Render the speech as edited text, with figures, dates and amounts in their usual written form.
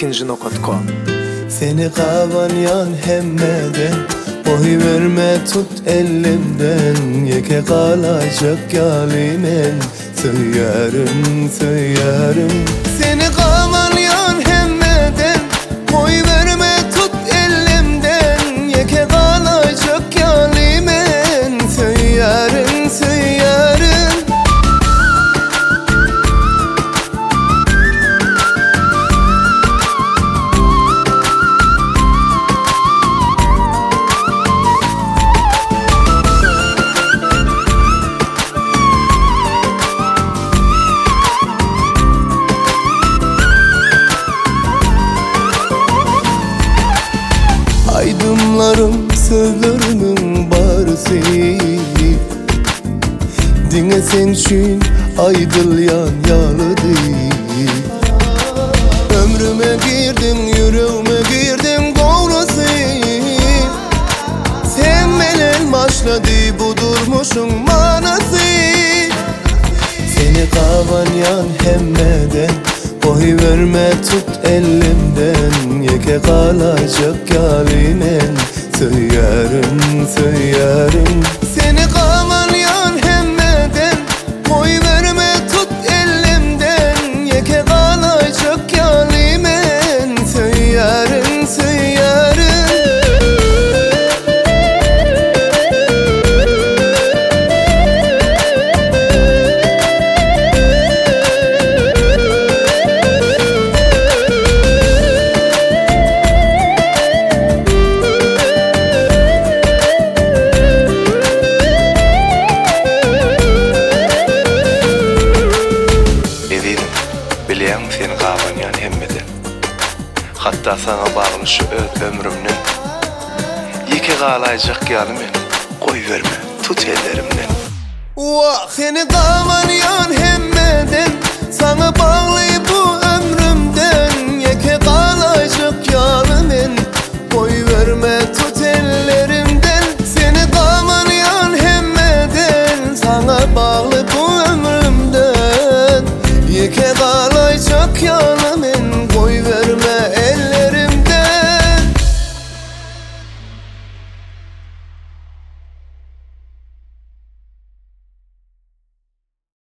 ikinci.com. Seni kavanyan hemmeden, boy verme tut elimden. Yeke kalacak yalimen, söylerim söylerim. Seni kavanyan hemmeden, boy verme tut elimden. Yeke kalacak yalimen, söylerim söylerim. Aydımlarım sözlerimin barısı, dine sen için aydılyan yalıdı. Ömrüme girdin, yüreğime girdin doğrusu. Sevmelen başladı bu durmuşun manası. Seni kavanyan hemmeden, boy verme tut elimden. Yeke kalacak yalinen, söylerim söylerim. Seni kavanyan hemmeden, boy verme tut elimden. Yeke kalacak yalimen, söylerim söylerim. Bilýän seni kawanyan hemmeden, hatta sana bagly şu öz ömrümden. Yeke galajak ýalymen, goý berme tut ellerimden. Vah, seni kavanyan hemmeden, sana bagly bu ömrümden. Yeke kalacak yalimen, goý verme tut ellerimden. Seni kavanyan hemmeden, sana bagly bu ömrümden. Yeke kalacak yalimen,